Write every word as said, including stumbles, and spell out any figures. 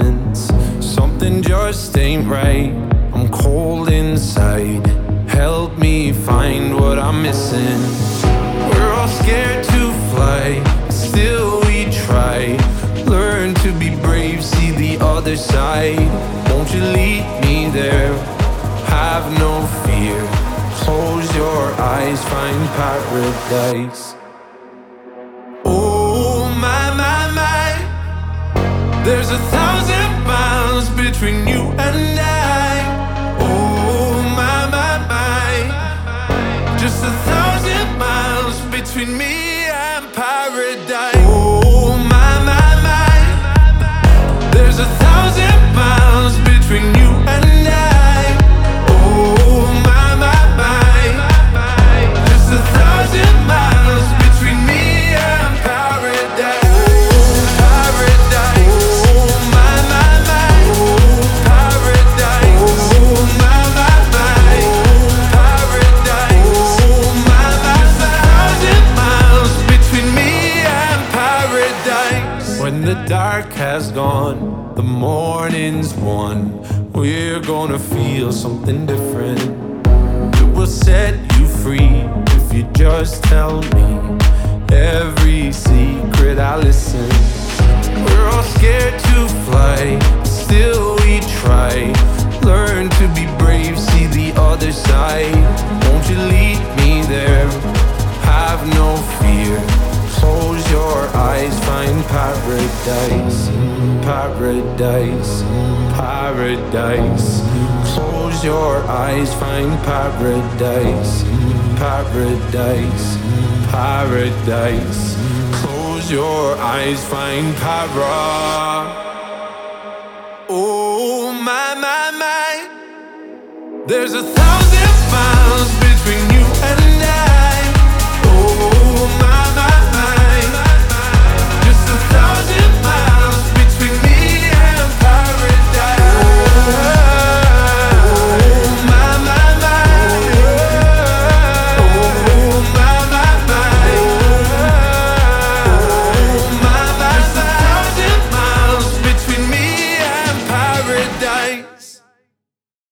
sense. Something just ain't right. I'm cold inside. Help me find what I'm missing. We're all scared to fly, still we try. Learn to be brave, see the other side. Won't you lead me there? Have no fear. Close your eyes, find paradise. Oh my, my, my. There's a thousand miles between you and I. Oh my, my, my. Just a thousand miles between me and paradise. Oh my, my, my. There's a thousand miles between you and I. Oh my, my, my. Just a thousand miles between me and paradise. Oh, paradise. Oh my, my, my. Oh, paradise. Oh my, my, my. Oh, paradise. Oh my, my, my. Thousand miles between me and paradise. When the dark has gone, the morning's won. We're gonna feel something different. It will set you free if you just tell me every secret. I listen. We're all scared to fly, still we try. Learn to be brave, see the other side. Won't you lead me there? Have no fear. Close your eyes, find paradise. Paradise, paradise. Close your eyes, find paradise. Paradise, paradise. Close your eyes, find para. Oh my, my, my. There's a thousand miles